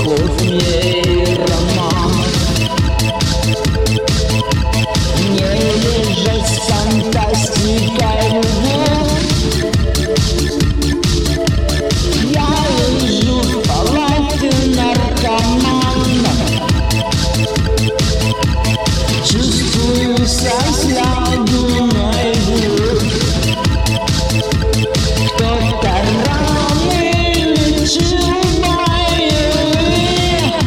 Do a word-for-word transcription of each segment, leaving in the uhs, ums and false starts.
слов мне роман. Не лежать фантастикой любовь. Я лежу в палате наркомана, чувствую сосляду наяву. Кто-то раны лечил мои,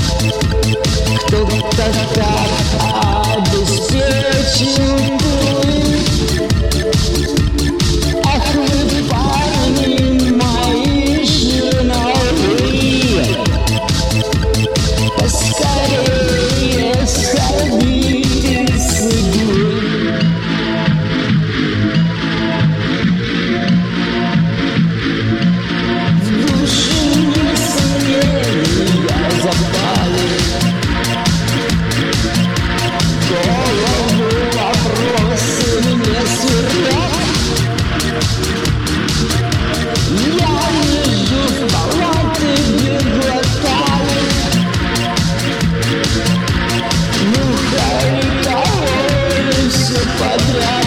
кто-то так обеспечил ты. Ах вы, парни мои жирновые, поскорее сходите с иглы. В душе не сомнения запали, голову вопросы мне сверлят. Я лежу в палате, где глотали мухари, все подряд.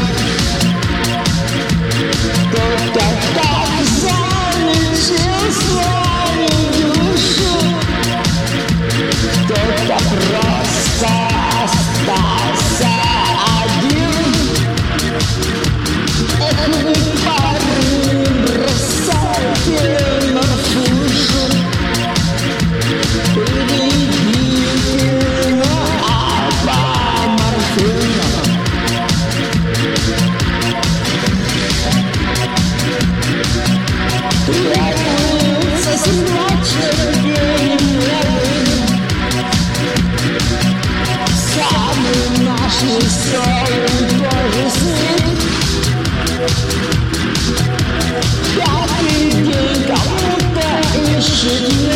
Кто-то так залечил свою душу, кто-то просто остался один. Эх вы, парни, бросайте марфушу, перейдите на апоморфин. Требуется значит гениальным, самый наш веселый тоже с ним. Пятый день кому-то ищет.